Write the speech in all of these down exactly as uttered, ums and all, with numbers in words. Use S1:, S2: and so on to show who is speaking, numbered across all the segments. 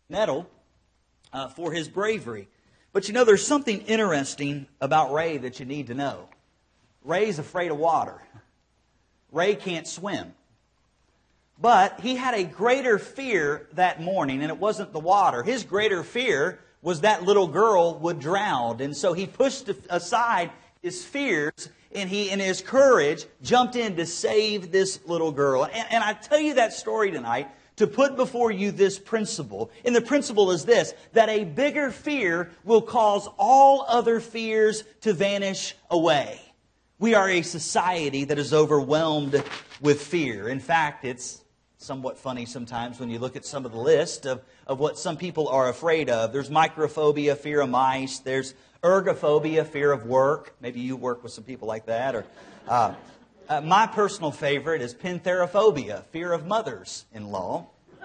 S1: medal uh, for his bravery. But you know, there's something interesting about Ray that you need to know. Ray's afraid of water. Ray can't swim. But he had a greater fear that morning, and it wasn't the water. His greater fear was that little girl would drown. And so he pushed aside his fears, and he, in his courage, jumped in to save this little girl. And, and I tell you that story tonight to put before you this principle. And the principle is this, that a bigger fear will cause all other fears to vanish away. We are a society that is overwhelmed with fear. In fact, it's somewhat funny sometimes when you look at some of the list of, of what some people are afraid of. There's microphobia, fear of mice. There's ergophobia, fear of work. Maybe you work with some people like that. Or uh, uh, my personal favorite is pentherophobia, fear of mothers-in-law.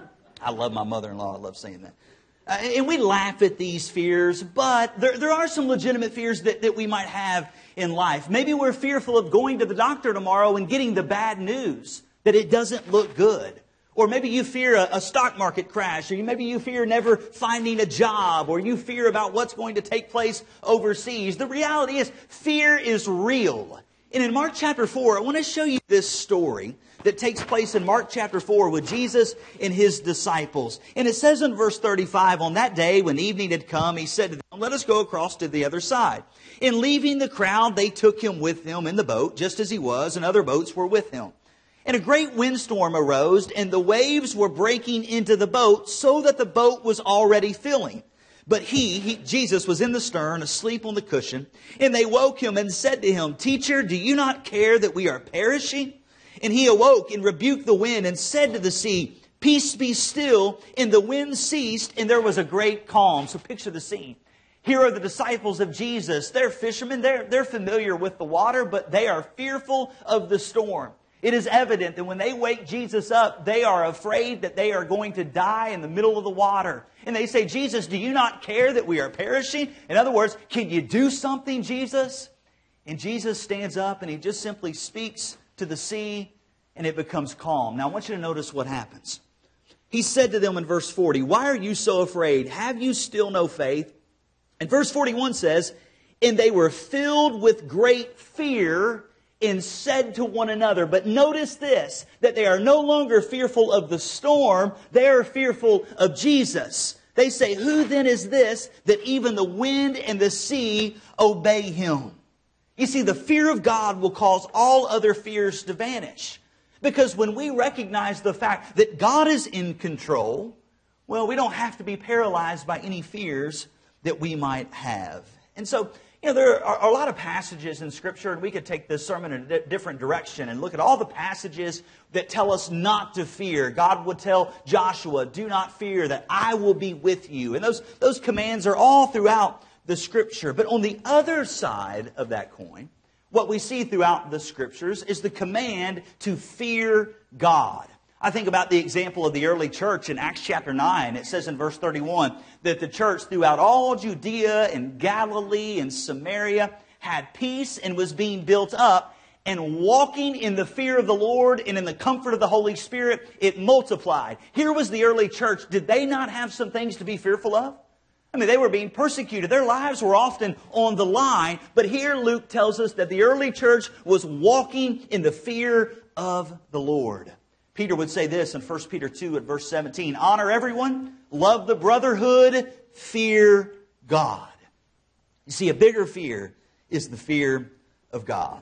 S1: I love my mother-in-law. I love saying that. Uh, and we laugh at these fears, but there, there are some legitimate fears that, that we might have in life. Maybe we're fearful of going to the doctor tomorrow and getting the bad news that it doesn't look good. Or maybe you fear a, a stock market crash, or maybe you fear never finding a job, or you fear about what's going to take place overseas. The reality is, fear is real. And in Mark chapter four, I want to show you this story that takes place in Mark chapter four with Jesus and His disciples. And it says in verse thirty-five, on that day when evening had come, He said to them, let us go across to the other side. In leaving the crowd, they took Him with them in the boat, just as He was, and other boats were with Him. And a great windstorm arose, and the waves were breaking into the boat, so that the boat was already filling. But he, he, Jesus, was in the stern, asleep on the cushion. And they woke him and said to him, Teacher, do you not care that we are perishing? And he awoke and rebuked the wind and said to the sea, Peace be still. And the wind ceased, and there was a great calm. So picture the scene. Here are the disciples of Jesus. They're fishermen. They're, they're familiar with the water, but they are fearful of the storm. It is evident that when they wake Jesus up, they are afraid that they are going to die in the middle of the water. And they say, Jesus, do you not care that we are perishing? In other words, can you do something, Jesus? And Jesus stands up and He just simply speaks to the sea, and it becomes calm. Now I want you to notice what happens. He said to them in verse forty, Why are you so afraid? Have you still no faith? And verse forty-one says, And they were filled with great fear and said to one another. But notice this, that they are no longer fearful of the storm, they are fearful of Jesus. They say, Who then is this that even the wind and the sea obey Him? You see, the fear of God will cause all other fears to vanish. Because when we recognize the fact that God is in control, well, we don't have to be paralyzed by any fears that we might have. And so, you know, there are a lot of passages in Scripture, and we could take this sermon in a different direction and look at all the passages that tell us not to fear. God would tell Joshua, do not fear, that I will be with you. And those, those commands are all throughout the Scripture. But on the other side of that coin, what we see throughout the Scriptures is the command to fear God. I think about the example of the early church in Acts chapter nine. It says in verse thirty-one that the church throughout all Judea and Galilee and Samaria had peace and was being built up, and walking in the fear of the Lord and in the comfort of the Holy Spirit, it multiplied. Here was the early church. Did they not have some things to be fearful of? I mean, they were being persecuted. Their lives were often on the line. But here Luke tells us that the early church was walking in the fear of the Lord. Peter would say this in First Peter two at verse seventeen, Honor everyone, love the brotherhood, fear God. You see, a bigger fear is the fear of God.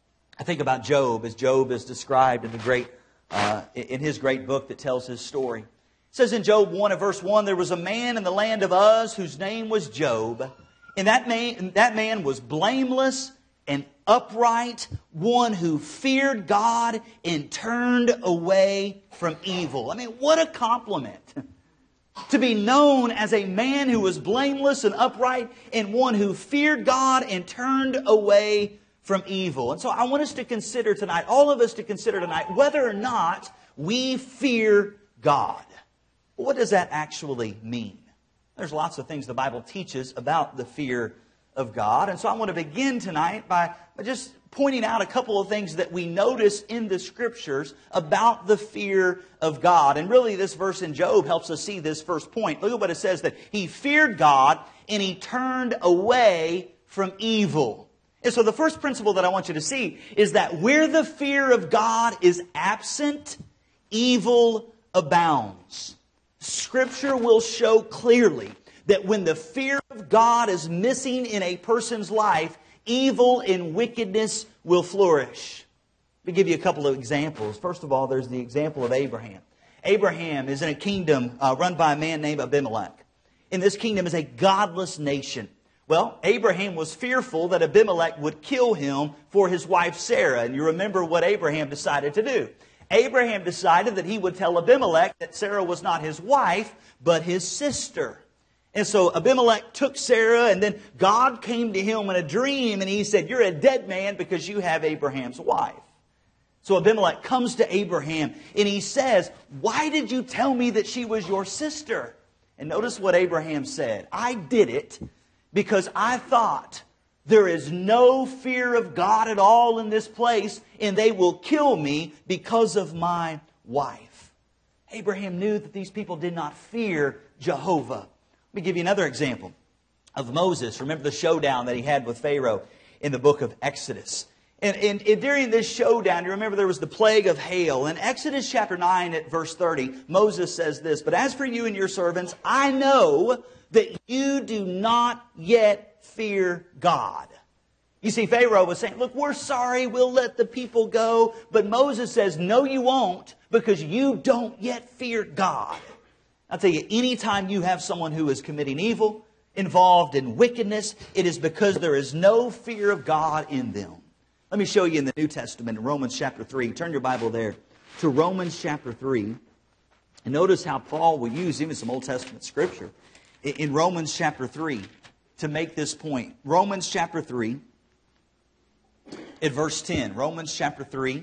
S1: I think about Job, as Job is described in the great, uh, in his great book that tells his story. It says in Job one and verse one, there was a man in the land of Uz whose name was Job, and that man, that man was blameless and upright, one who feared God and turned away from evil. I mean, what a compliment. To be known as a man who was blameless and upright and one who feared God and turned away from evil. And so I want us to consider tonight, all of us to consider tonight, whether or not we fear God. What does that actually mean? There's lots of things the Bible teaches about the fear of God. And so I want to begin tonight by just pointing out a couple of things that we notice in the Scriptures about the fear of God. And really this verse in Job helps us see this first point. Look at what it says, that he feared God and he turned away from evil. And so the first principle that I want you to see is that where the fear of God is absent, evil abounds. Scripture will show clearly that when the fear of God is missing in a person's life, evil and wickedness will flourish. Let me give you a couple of examples. First of all, there's the example of Abraham. Abraham is in a kingdom uh, run by a man named Abimelech. And this kingdom is a godless nation. Well, Abraham was fearful that Abimelech would kill him for his wife Sarah. And you remember what Abraham decided to do. Abraham decided that he would tell Abimelech that Sarah was not his wife, but his sister. And so Abimelech took Sarah, and then God came to him in a dream, and he said, "You're a dead man because you have Abraham's wife." So Abimelech comes to Abraham, and he says, "Why did you tell me that she was your sister?" And notice what Abraham said. "I did it because I thought there is no fear of God at all in this place, and they will kill me because of my wife." Abraham knew that these people did not fear Jehovah. Let me give you another example of Moses. Remember the showdown that he had with Pharaoh in the book of Exodus. And, and, and during this showdown, you remember there was the plague of hail. In Exodus chapter nine at verse thirty, Moses says this, "But as for you and your servants, I know that you do not yet fear God." You see, Pharaoh was saying, "Look, we're sorry, we'll let the people go." But Moses says, "No, you won't, because you don't yet fear God." I'll tell you, anytime you have someone who is committing evil, involved in wickedness, it is because there is no fear of God in them. Let me show you in the New Testament, in Romans chapter three. Turn your Bible there to Romans chapter three. And notice how Paul will use even some Old Testament scripture in Romans chapter three to make this point. Romans chapter three, at verse ten. Romans chapter three.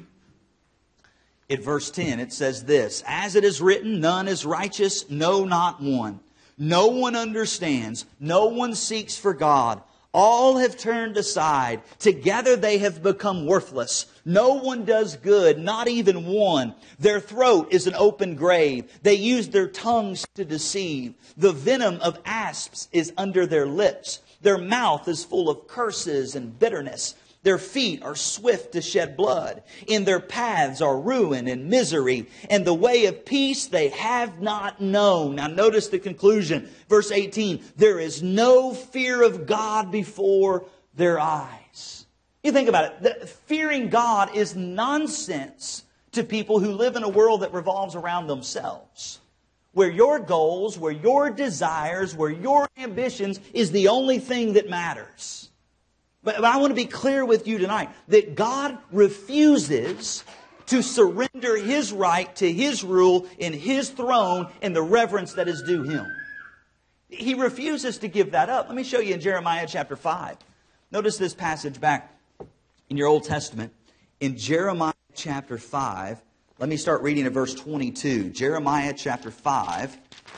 S1: At verse ten, it says this, "As it is written, none is righteous, no, not one. No one understands, no one seeks for God. All have turned aside. Together they have become worthless. No one does good, not even one. Their throat is an open grave. They use their tongues to deceive. The venom of asps is under their lips. Their mouth is full of curses and bitterness. Their feet are swift to shed blood. In their paths are ruin and misery. And the way of peace they have not known." Now notice the conclusion. Verse eighteen. "There is no fear of God before their eyes." You think about it. The, fearing God is nonsense to people who live in a world that revolves around themselves. Where your goals, where your desires, where your ambitions is the only thing that matters. But I want to be clear with you tonight that God refuses to surrender His right to His rule in His throne and the reverence that is due Him. He refuses to give that up. Let me show you in Jeremiah chapter five. Notice this passage back in your Old Testament. In Jeremiah chapter five, let me start reading at verse twenty-two. Jeremiah chapter five.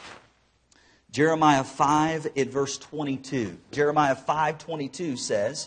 S1: Jeremiah five at verse twenty-two. Jeremiah five twenty-two says,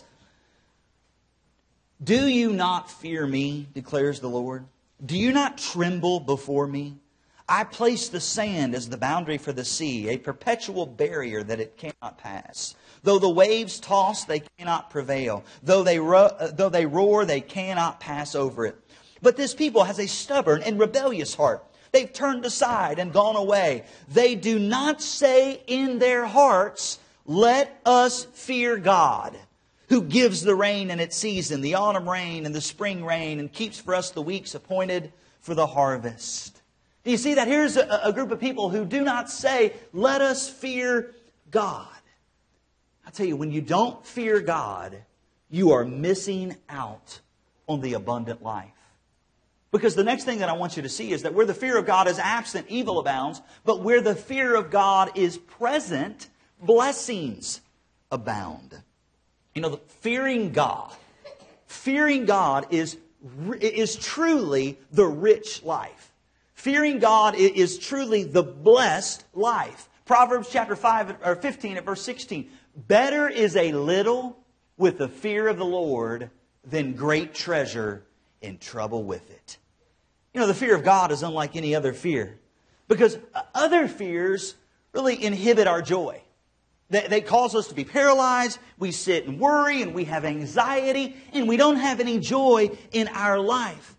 S1: "Do you not fear me, declares the Lord? Do you not tremble before me? I place the sand as the boundary for the sea, a perpetual barrier that it cannot pass. Though the waves toss, they cannot prevail. Though they, ro- though they roar, they cannot pass over it. But this people has a stubborn and rebellious heart. They've turned aside and gone away. They do not say in their hearts, 'Let us fear God, who gives the rain in its season, the autumn rain and the spring rain, and keeps for us the weeks appointed for the harvest.'" Do you see that? Here's a, a group of people who do not say, "Let us fear God." I tell you, when you don't fear God, you are missing out on the abundant life. Because the next thing that I want you to see is that where the fear of God is absent, evil abounds. But where the fear of God is present, blessings abound. You know, fearing God, fearing God is, is truly the rich life. Fearing God is truly the blessed life. Proverbs chapter five or fifteen at verse sixteen. Better is a little with the fear of the Lord than great treasure in trouble with it. You know, the fear of God is unlike any other fear, because other fears really inhibit our joy. They, they cause us to be paralyzed. We sit and worry, and we have anxiety, and we don't have any joy in our life.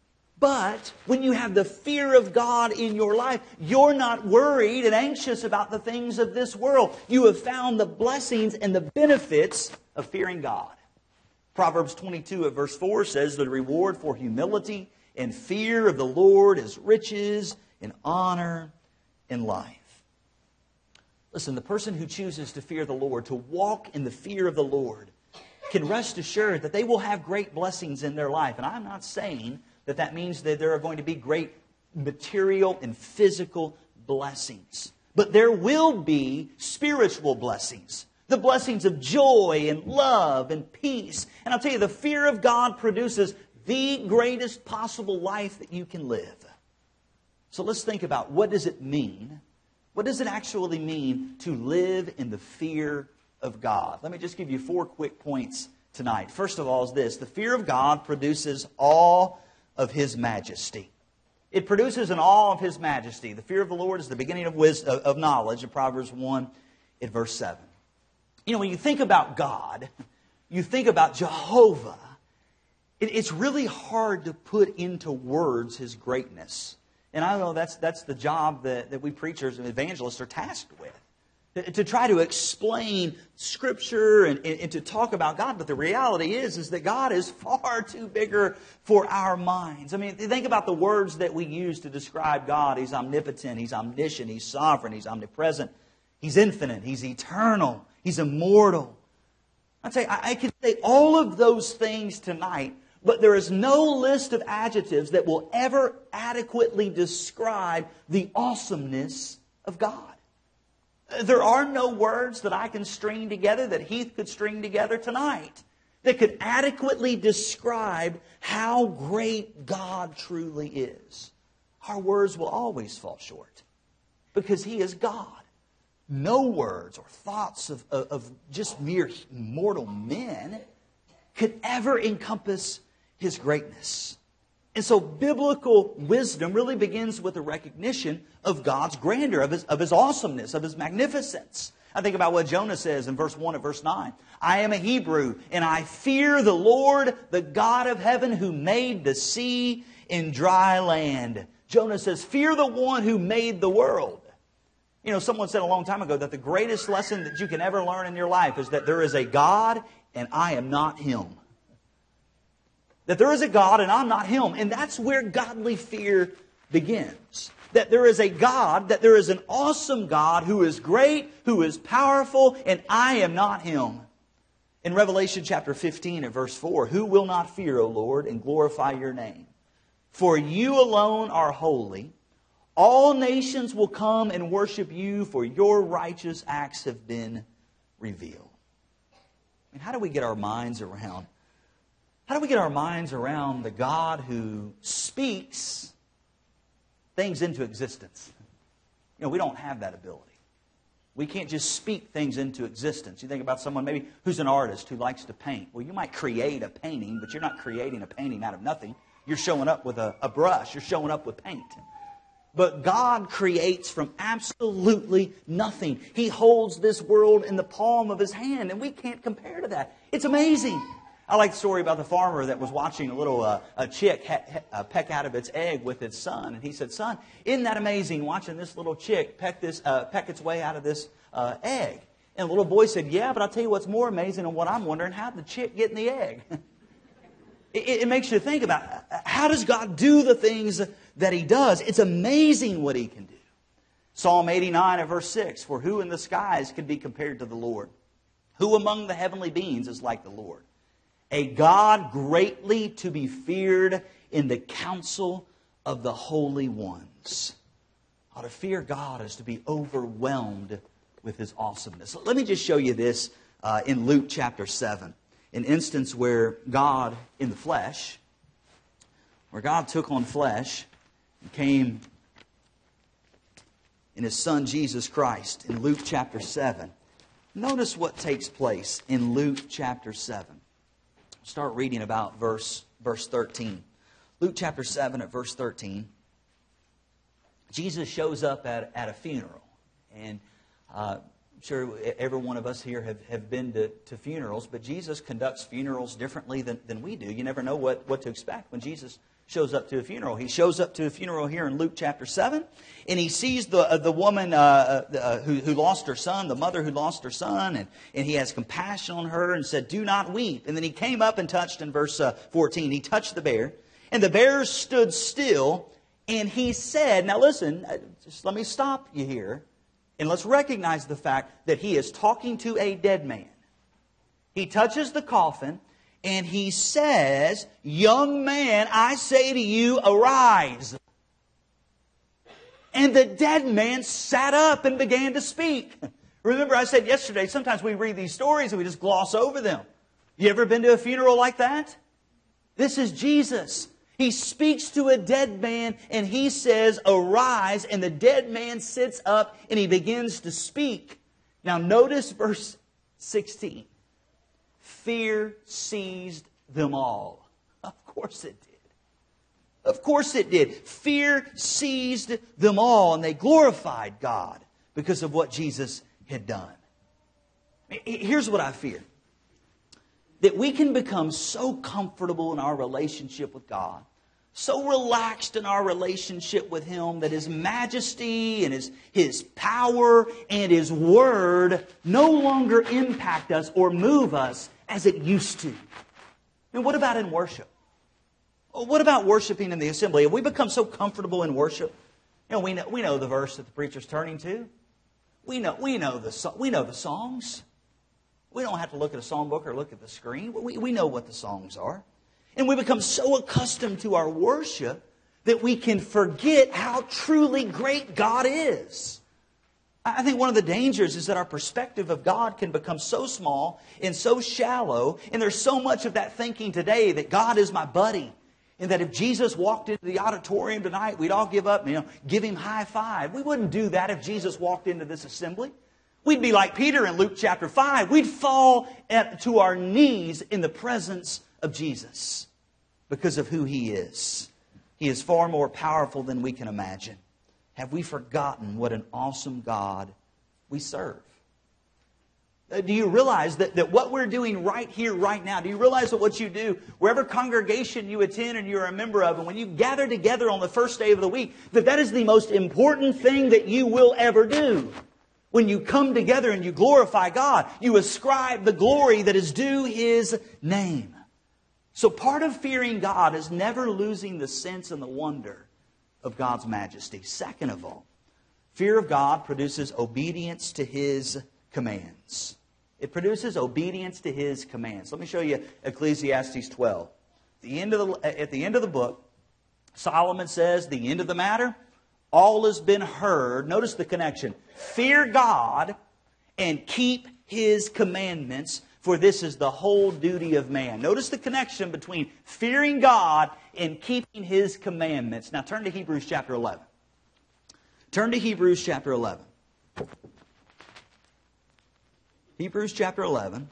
S1: But when you have the fear of God in your life, you're not worried and anxious about the things of this world. You have found the blessings and the benefits of fearing God. Proverbs twenty-two at verse four says, the reward for humility and fear of the Lord is riches and honor and life. Listen, the person who chooses to fear the Lord, to walk in the fear of the Lord, can rest assured that they will have great blessings in their life. And I'm not saying that that means that there are going to be great material and physical blessings. But there will be spiritual blessings. The blessings of joy and love and peace. And I'll tell you, the fear of God produces the greatest possible life that you can live. So let's think about, what does it mean? What does it actually mean to live in the fear of God? Let me just give you four quick points tonight. First of all is this: the fear of God produces awe of His majesty. It produces an awe of His majesty. The fear of the Lord is the beginning of wisdom, of knowledge, in Proverbs one at verse seven. You know, when you think about God, you think about Jehovah, it, it's really hard to put into words His greatness. And I know that's that's the job that, that we preachers and evangelists are tasked with. To try to explain Scripture and, and, and to talk about God. But the reality is, is that God is far too bigger for our minds. I mean, think about the words that we use to describe God. He's omnipotent, He's omniscient, He's sovereign, He's omnipresent, He's infinite, He's eternal, He's immortal. I'd say I, I could say all of those things tonight, but there is no list of adjectives that will ever adequately describe the awesomeness of God. There are no words that I can string together, that Heath could string together tonight, that could adequately describe how great God truly is. Our words will always fall short, because He is God. No words or thoughts of, of, of just mere mortal men could ever encompass His greatness. And so biblical wisdom really begins with a recognition of God's grandeur, of His, of His awesomeness, of His magnificence. I think about what Jonah says in verse one of verse nine. I am a Hebrew, and I fear the Lord, the God of heaven, who made the sea and dry land. Jonah says, fear the one who made the world. You know, someone said a long time ago that the greatest lesson that you can ever learn in your life is that there is a God, and I am not Him. That there is a God and I'm not Him. And that's where godly fear begins. That there is a God, that there is an awesome God who is great, who is powerful, and I am not Him. In Revelation chapter fifteen at verse four, who will not fear, O Lord, and glorify Your name? For You alone are holy. All nations will come and worship You, for Your righteous acts have been revealed. And how do we get our minds around How do we get our minds around the God who speaks things into existence? You know, we don't have that ability. We can't just speak things into existence. You think about someone maybe who's an artist who likes to paint. Well, you might create a painting, but you're not creating a painting out of nothing. You're showing up with a, a brush. You're showing up with paint. But God creates from absolutely nothing. He holds this world in the palm of His hand, and we can't compare to that. It's amazing. I like the story about the farmer that was watching a little uh, a chick ha- ha- peck out of its egg with its son. And he said, son, isn't that amazing watching this little chick peck, this, uh, peck its way out of this uh, egg? And the little boy said, yeah, but I'll tell you what's more amazing and what I'm wondering, how did the chick get in the egg? it, it makes you think about, how does God do the things that He does? It's amazing what He can do. Psalm eighty-nine and verse six, for who in the skies can be compared to the Lord? Who among the heavenly beings is like the Lord? A God greatly to be feared in the council of the holy ones. How to fear God is to be overwhelmed with His awesomeness. Let me just show you this uh, in Luke chapter seven. An instance where God in the flesh, where God took on flesh and came in His Son Jesus Christ in Luke chapter seven. Notice what takes place in Luke chapter seven. Start reading about verse, verse thirteen. Luke chapter seven at verse thirteen. Jesus shows up at, at a funeral. And uh, I'm sure every one of us here have, have been to, to funerals, but Jesus conducts funerals differently than, than we do. You never know what, what to expect when Jesus shows up to a funeral. He shows up to a funeral here in Luke chapter seven, and he sees the uh, the woman uh, uh, who, who lost her son, the mother who lost her son, and, and he has compassion on her and said, "Do not weep." And then he came up and touched in verse uh, fourteen. He touched the bear, and the bear stood still, and he said, now listen, just let me stop you here, and let's recognize the fact that he is talking to a dead man. He touches the coffin, and he says, "Young man, I say to you, arise." And the dead man sat up and began to speak. Remember, I said yesterday, sometimes we read these stories and we just gloss over them. You ever been to a funeral like that? This is Jesus. He speaks to a dead man and he says, "Arise," and the dead man sits up and he begins to speak. Now notice verse sixteen. Fear seized them all. Of course it did. Of course it did. Fear seized them all, and they glorified God because of what Jesus had done. Here's what I fear. That we can become so comfortable in our relationship with God, so relaxed in our relationship with Him, that His majesty and His, His power and His Word no longer impact us or move us as it used to. And what about in worship? What about worshiping in the assembly? Have we become so comfortable in worship? You know, we know, we know the verse that the preacher's turning to. We know, we know, the, we know the songs. We don't have to look at a songbook or look at the screen. We, we know what the songs are. And we become so accustomed to our worship that we can forget how truly great God is. I think one of the dangers is that our perspective of God can become so small and so shallow, and there's so much of that thinking today that God is my buddy, and that if Jesus walked into the auditorium tonight, we'd all give up and, you know, give Him high five. We wouldn't do that if Jesus walked into this assembly. We'd be like Peter in Luke chapter five. We'd fall at, to our knees in the presence of Jesus because of who He is. He is far more powerful than we can imagine. Have we forgotten what an awesome God we serve? Uh, do you realize that, that what we're doing right here, right now, do you realize that what you do, wherever congregation you attend and you're a member of, and when you gather together on the first day of the week, that that is the most important thing that you will ever do? When you come together and you glorify God, you ascribe the glory that is due His name. So part of fearing God is never losing the sense and the wonder of God's majesty. Second of all, fear of God produces obedience to His commands. It produces obedience to His commands. Let me show you Ecclesiastes twelve. At the end of the, at the end of the book, Solomon says, the end of the matter, all has been heard. Notice the connection. Fear God and keep His commandments, for this is the whole duty of man. Notice the connection between fearing God and keeping His commandments. Now turn to Hebrews chapter eleven. Turn to Hebrews chapter eleven. Hebrews chapter eleven.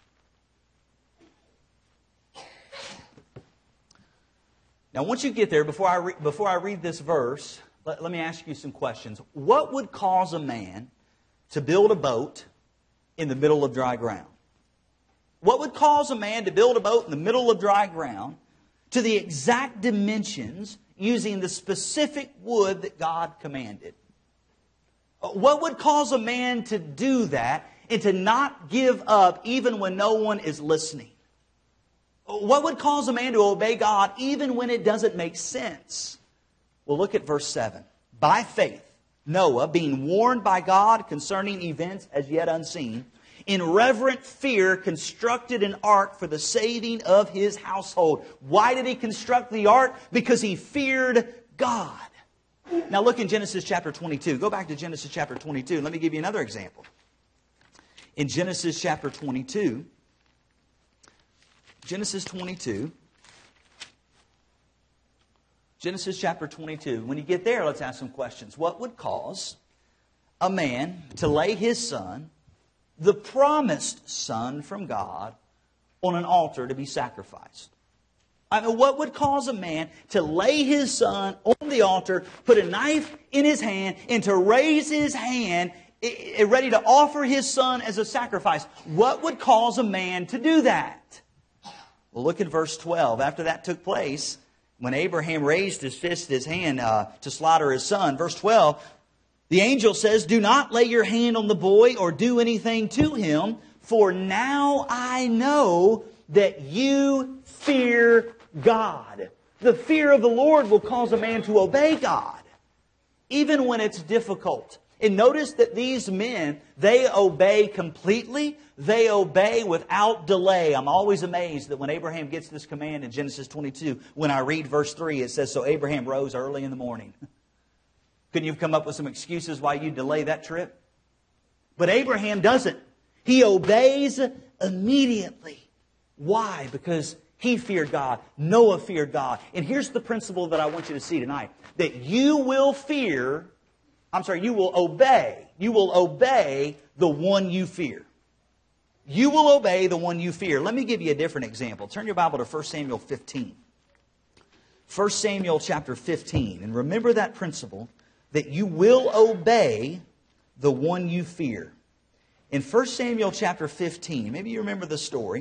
S1: Now once you get there, before I, re- before I read this verse, let, let me ask you some questions. What would cause a man to build a boat in the middle of dry ground? What would cause a man to build a boat in the middle of dry ground to the exact dimensions using the specific wood that God commanded? What would cause a man to do that and to not give up even when no one is listening? What would cause a man to obey God even when it doesn't make sense? Well, look at verse seven. By faith, Noah, being warned by God concerning events as yet unseen, in reverent fear constructed an ark for the saving of his household. Why did he construct the ark? Because he feared God. Now look in Genesis chapter twenty-two. Go back to Genesis chapter twenty-two. Let me give you another example. In Genesis chapter twenty-two, Genesis twenty-two, Genesis chapter twenty-two. When you get there, let's ask some questions. What would cause a man to lay his son the promised Son from God on an altar to be sacrificed. I mean, what would cause a man to lay his son on the altar, put a knife in his hand, and to raise his hand ready to offer his son as a sacrifice? What would cause a man to do that? Well, look at verse twelve. After that took place, when Abraham raised his fist, his hand uh, to slaughter his son, verse twelve, the angel says, "Do not lay your hand on the boy or do anything to him, for now I know that you fear God." The fear of the Lord will cause a man to obey God, even when it's difficult. And notice that these men, they obey completely. They obey without delay. I'm always amazed that when Abraham gets this command in Genesis twenty-two, when I read verse three, it says, "So Abraham rose early in the morning." Couldn't you have come up with some excuses why you delay that trip? But Abraham doesn't. He obeys immediately. Why? Because he feared God. Noah feared God. And here's the principle that I want you to see tonight. That you will fear, I'm sorry, you will obey. You will obey the one you fear. You will obey the one you fear. Let me give you a different example. Turn your Bible to First Samuel fifteen. First Samuel chapter fifteen. And remember that principle that you will obey the one you fear. In First Samuel chapter fifteen, maybe you remember the story.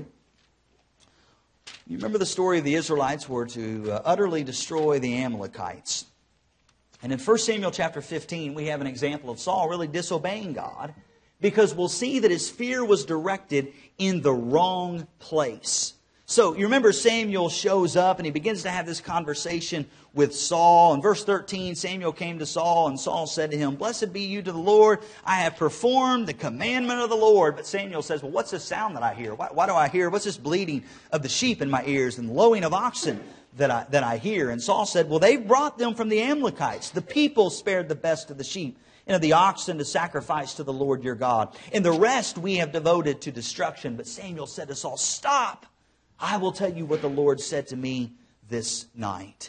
S1: You remember the story of the Israelites were to uh, utterly destroy the Amalekites. And in First Samuel chapter fifteen, we have an example of Saul really disobeying God, because we'll see that his fear was directed in the wrong place. So you remember Samuel shows up and he begins to have this conversation with Saul. In verse thirteen, Samuel came to Saul and Saul said to him, "Blessed be you to the Lord. I have performed the commandment of the Lord." But Samuel says, "Well, what's this sound that I hear? Why, why do I hear? What's this bleating of the sheep in my ears and the lowing of oxen that I, that I hear?" And Saul said, "Well, they brought them from the Amalekites. The people spared the best of the sheep and of the oxen to sacrifice to the Lord your God. And the rest we have devoted to destruction." But Samuel said to Saul, "Stop. I will tell you what the Lord said to me this night."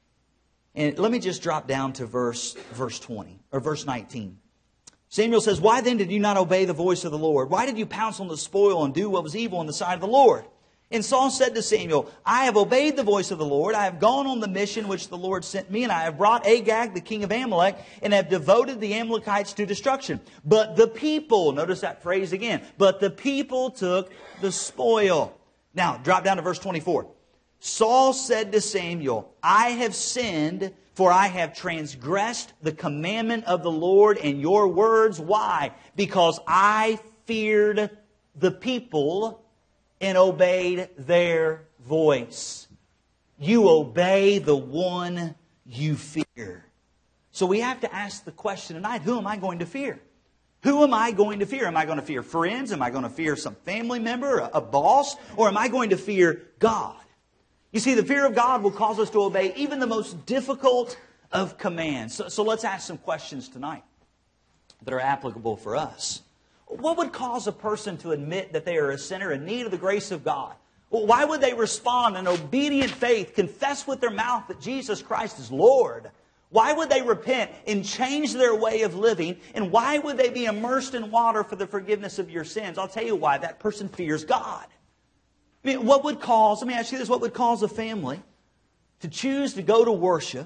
S1: And let me just drop down to verse, verse twenty, or verse nineteen. Samuel says, "Why then did you not obey the voice of the Lord? Why did you pounce on the spoil and do what was evil in the sight of the Lord?" And Saul said to Samuel, "I have obeyed the voice of the Lord. I have gone on the mission which the Lord sent me, and I have brought Agag, the king of Amalek, and have devoted the Amalekites to destruction. But the people," notice that phrase again, "but the people took the spoil." Now, drop down to verse twenty-four. Saul said to Samuel, "I have sinned, for I have transgressed the commandment of the Lord and your words." Why? "Because I feared the people and obeyed their voice." You obey the one you fear. So we have to ask the question tonight, who am I going to fear? Who am I going to fear? Am I going to fear friends? Am I going to fear some family member, a, a boss? Or am I going to fear God? You see, the fear of God will cause us to obey even the most difficult of commands. So, so let's ask some questions tonight that are applicable for us. What would cause a person to admit that they are a sinner in need of the grace of God? Well, why would they respond in obedient faith, confess with their mouth that Jesus Christ is Lord? Why would they repent and change their way of living? And why would they be immersed in water for the forgiveness of your sins? I'll tell you why. That person fears God. I mean, what would cause, let me ask you this, what would cause a family to choose to go to worship,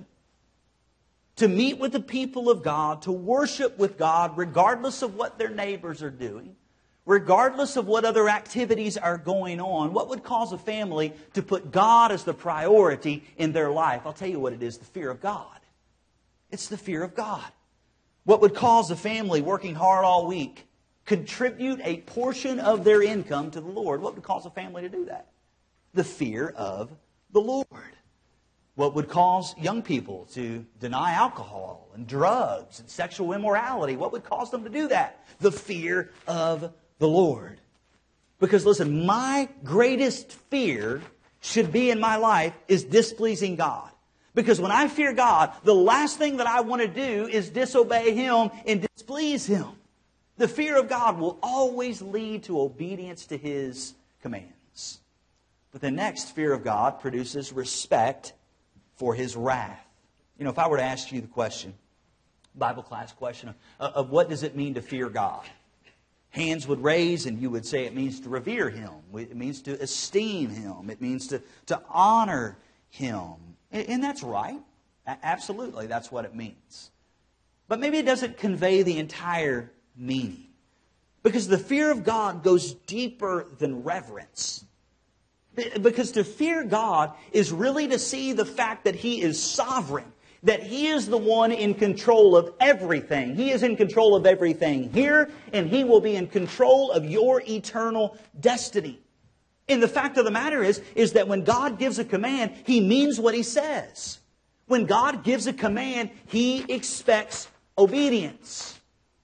S1: to meet with the people of God, to worship with God, regardless of what their neighbors are doing, regardless of what other activities are going on? What would cause a family to put God as the priority in their life? I'll tell you what it is, the fear of God. It's the fear of God. What would cause a family working hard all week contribute a portion of their income to the Lord? What would cause a family to do that? The fear of the Lord. What would cause young people to deny alcohol and drugs and sexual immorality? What would cause them to do that? The fear of the Lord. Because listen, my greatest fear should be in my life is displeasing God. Because when I fear God, the last thing that I want to do is disobey Him and displease Him. The fear of God will always lead to obedience to His commands. But the next, fear of God produces respect for His wrath. You know, if I were to ask you the question, Bible class question, of, of what does it mean to fear God? hands would raise and you would say it means to revere Him. It means to esteem Him. It means to, to honor Him. And that's right. Absolutely, that's what it means. But maybe it doesn't convey the entire meaning. Because the fear of God goes deeper than reverence. Because to fear God is really to see the fact that He is sovereign. That He is the one in control of everything. He is in control of everything here, and He will be in control of your eternal destiny. And the fact of the matter is, is that when God gives a command, He means what He says. When God gives a command, He expects obedience.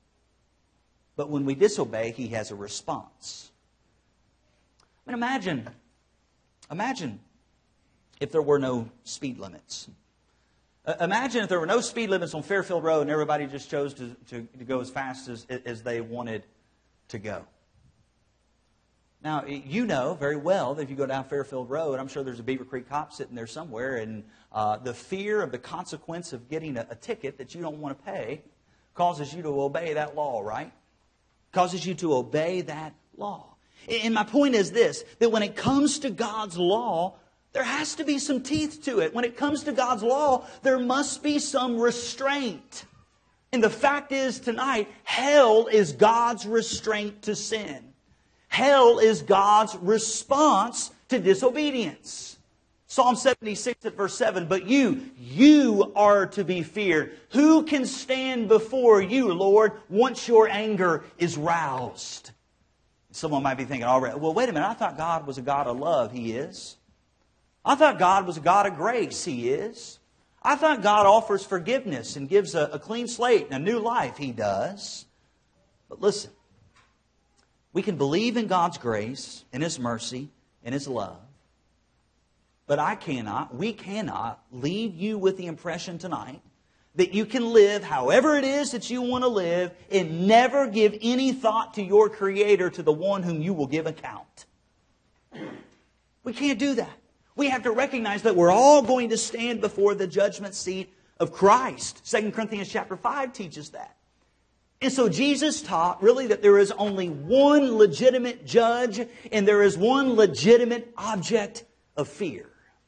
S1: But when we disobey, He has a response. I mean, imagine, imagine if there were no speed limits. Imagine if there were no speed limits on Fairfield Road and everybody just chose to, to, to go as fast as, as they wanted to go. Now, you know very well that if you go down Fairfield Road, I'm sure there's a Beaver Creek cop sitting there somewhere, and uh, the fear of the consequence of getting a, a ticket that you don't want to pay causes you to obey that law, right? Causes you to obey that law. And my point is this, that when it comes to God's law, there has to be some teeth to it. When it comes to God's law, there must be some restraint. And the fact is tonight, hell is God's restraint to sin. Hell is God's response to disobedience. Psalm seventy-six at verse seven, but you, you are to be feared. Who can stand before you, Lord, once your anger is roused? Someone might be thinking, all right, well, wait a minute, I thought God was a God of love. He is. I thought God was a God of grace. He is. I thought God offers forgiveness and gives a, a clean slate and a new life. He does. But listen, we can believe in God's grace and His mercy and His love. But I cannot, we cannot leave you with the impression tonight that you can live however it is that you want to live and never give any thought to your Creator, to the one whom you will give account. We can't do that. We have to recognize that we're all going to stand before the judgment seat of Christ. Second Corinthians chapter five teaches that. And so Jesus taught really that there is only one legitimate judge and there is one legitimate object of fear.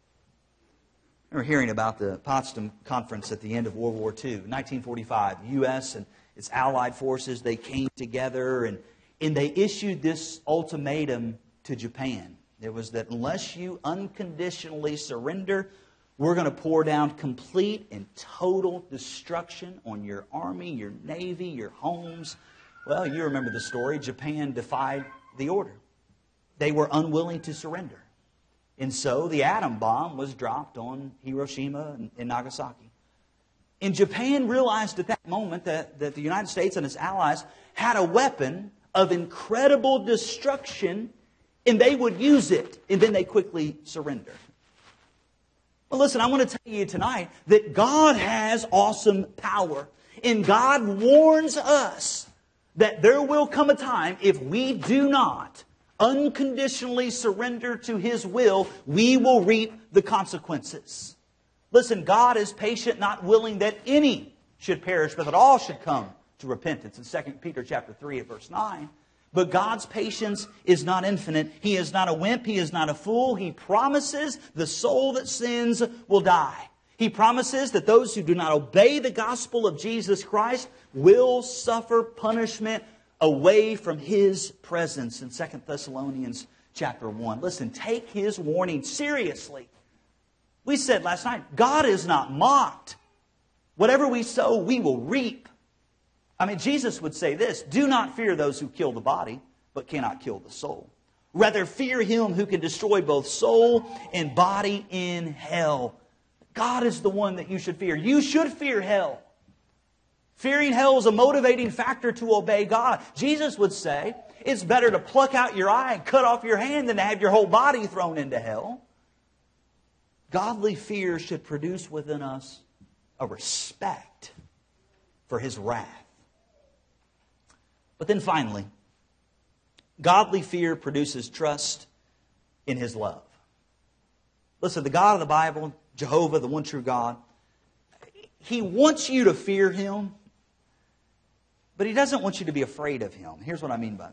S1: We're hearing about the Potsdam Conference at the end of World War Two, nineteen forty-five. The U S and its allied forces, they came together and, and they issued this ultimatum to Japan. It was that unless you unconditionally surrender, we're going to pour down complete and total destruction on your army, your navy, your homes. Well, you remember the story. Japan defied the order. They were unwilling to surrender. And so the atom bomb was dropped on Hiroshima and Nagasaki. And Japan realized at that moment that, that the United States and its allies had a weapon of incredible destruction, and they would use it, and then they quickly surrendered. Well, listen, I want to tell you tonight that God has awesome power. And God warns us that there will come a time, if we do not unconditionally surrender to His will, we will reap the consequences. Listen, God is patient, not willing that any should perish, but that all should come to repentance. In Second Peter chapter three at verse nine. But God's patience is not infinite. He is not a wimp. He is not a fool. He promises the soul that sins will die. He promises that those who do not obey the gospel of Jesus Christ will suffer punishment away from His presence. In Second Thessalonians chapter one. Listen, take His warning seriously. We said last night, God is not mocked. Whatever we sow, we will reap. I mean, Jesus would say this, do not fear those who kill the body, but cannot kill the soul. Rather, fear Him who can destroy both soul and body in hell. God is the one that you should fear. You should fear hell. Fearing hell is a motivating factor to obey God. Jesus would say, it's better to pluck out your eye and cut off your hand than to have your whole body thrown into hell. Godly fear should produce within us a respect for His wrath. But then finally, godly fear produces trust in His love. Listen, the God of the Bible, Jehovah, the one true God, He wants you to fear Him, But He doesn't want you to be afraid of Him. Here's what I mean by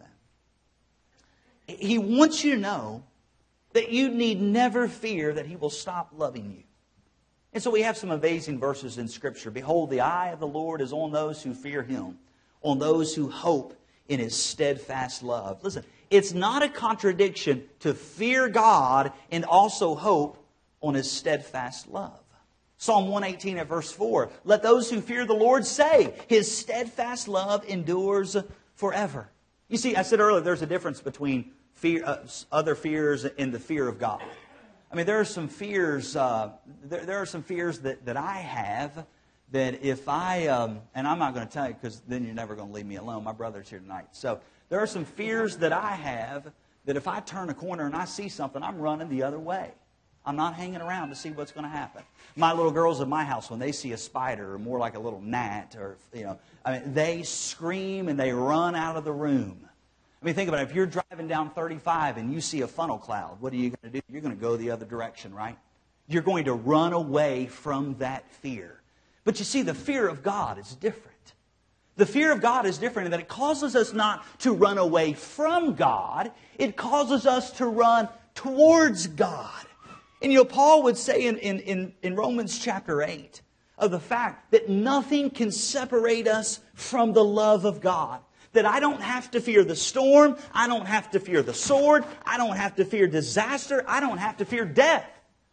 S1: that. He wants you to know that you need never fear that He will stop loving you. And so we have some amazing verses in Scripture. Behold, the eye of the Lord is on those who fear Him, on those who hope in His steadfast love. Listen, it's not a contradiction to fear God and also hope on His steadfast love. Psalm one eighteen at verse four, let those who fear the Lord say, His steadfast love endures forever. You see, I said earlier, there's a difference between fear, uh, other fears and the fear of God. I mean, there are some fears, uh, there, there are some fears that, that I have that if I, um, and I'm not going to tell you because then you're never going to leave me alone. My brother's here tonight. So there are some fears that I have that if I turn a corner and I see something, I'm running the other way. I'm not hanging around to see what's going to happen. My little girls in my house, when they see a spider or more like a little gnat, or, you know, I mean, they scream and they run out of the room. I mean, think about it. If you're driving down thirty-five and you see a funnel cloud, what are you going to do? You're going to go the other direction, right? You're going to run away from that fear. But you see, the fear of God is different. The fear of God is different in that it causes us not to run away from God. It causes us to run towards God. And you know, Paul would say in, in, in, in Romans chapter eight of the fact that nothing can separate us from the love of God. That I don't have to fear the storm. I don't have to fear the sword. I don't have to fear disaster. I don't have to fear death.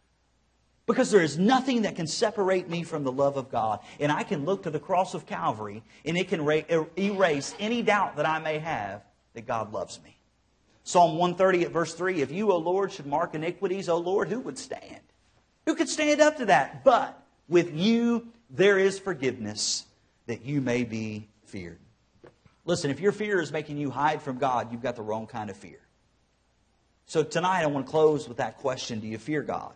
S1: Because there is nothing that can separate me from the love of God. And I can look to the cross of Calvary and it can erase any doubt that I may have that God loves me. Psalm one thirty at verse three, if you, O Lord, should mark iniquities, O Lord, who would stand? Who could stand up to that? But with you there is forgiveness, that you may be feared. Listen, if your fear is making you hide from God, you've got the wrong kind of fear. So tonight I want to close with that question, do you fear God?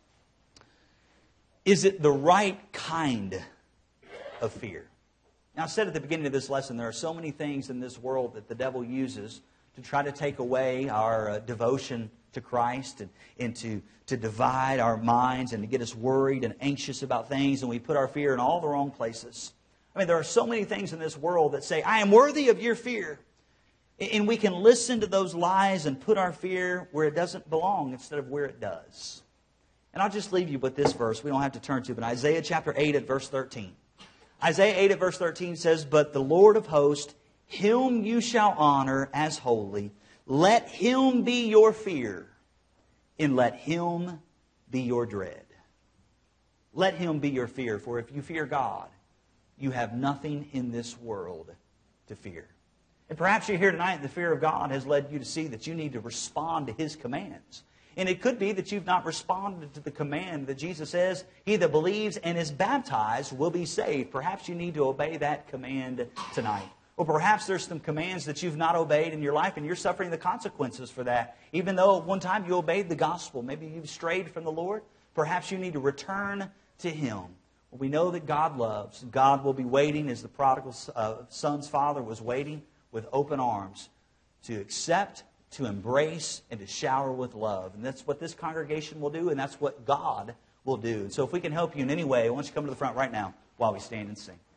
S1: Is it the right kind of fear? Now I said at the beginning of this lesson, there are so many things in this world that the devil uses to try to take away our uh, devotion to Christ and, and to, to divide our minds and to get us worried and anxious about things, and we put our fear in all the wrong places. I mean, there are so many things in this world that say, I am worthy of your fear. And we can listen to those lies and put our fear where it doesn't belong instead of where it does. And I'll just leave you with this verse. We don't have to turn to it, but Isaiah chapter eight at verse thirteen. Isaiah eight at verse thirteen says, but the Lord of hosts, Him you shall honor as holy. Let Him be your fear, and let Him be your dread. Let Him be your fear, for if you fear God, you have nothing in this world to fear. And perhaps you're here tonight and the fear of God has led you to see that you need to respond to His commands. And it could be that you've not responded to the command that Jesus says, he that believes and is baptized will be saved. Perhaps you need to obey that command tonight. Or perhaps there's some commands that you've not obeyed in your life and you're suffering the consequences for that. Even though at one time you obeyed the gospel. Maybe you've strayed from the Lord. Perhaps you need to return to Him. Well, we know that God loves. God will be waiting as the prodigal uh, son's father was waiting with open arms to accept, to embrace, and to shower with love. And that's what this congregation will do, and that's what God will do. And so if we can help you in any way, I want you to come to the front right now while we stand and sing.